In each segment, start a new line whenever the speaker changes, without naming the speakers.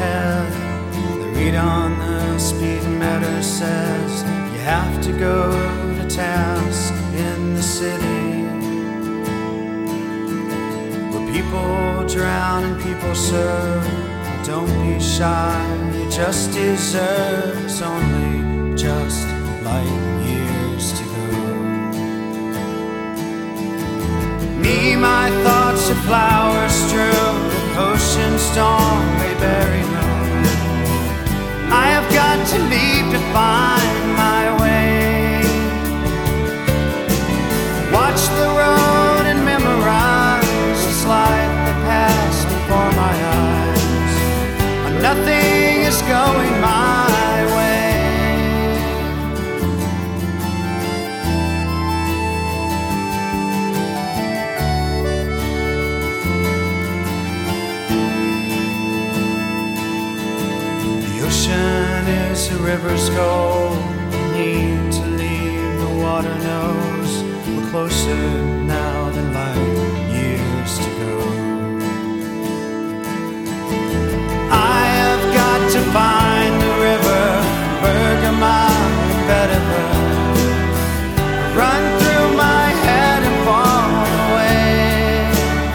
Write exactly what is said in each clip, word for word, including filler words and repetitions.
ahead. The read on the speedometer says you have to go to task in the city, where people drown and people serve. Don't be shy, you just deserve. It's only just light years to go. Me, my thoughts are flowers strewn, ocean storm may bury me. I have got to leave to find my way. Watch the road and memorize this life that passed before my eyes. Nothing is going my way. The ocean is a river's goal. We need to leave, the water knows we're closer now than light years to go. To find the river, Bergamot, Bedford, run through my head and fall away.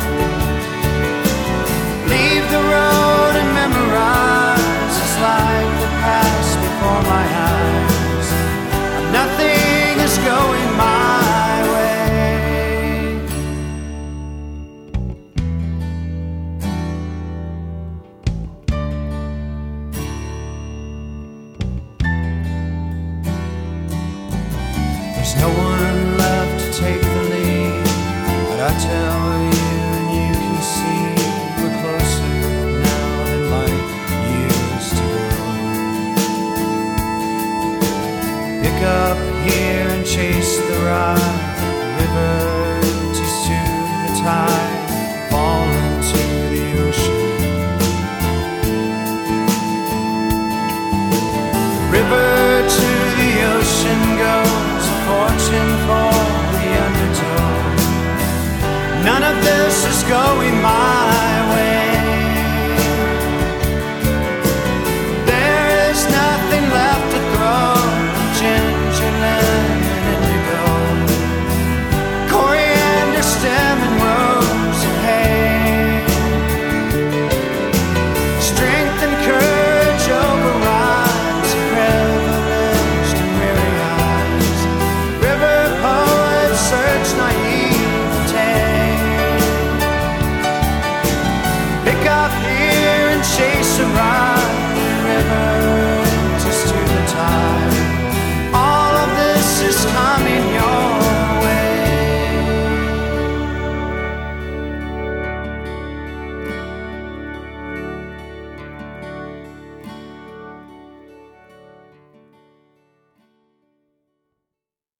Leave the road and memorize this life that passed before my eyes. Nothing is going my way. There's no one left to take the lead, but I tell you and you can see we're closer now than light years to go. Pick up here and chase the ride, the river empties to the tide, fall into the ocean. The river to the ocean goes, fortune for the undertow. None of this is going my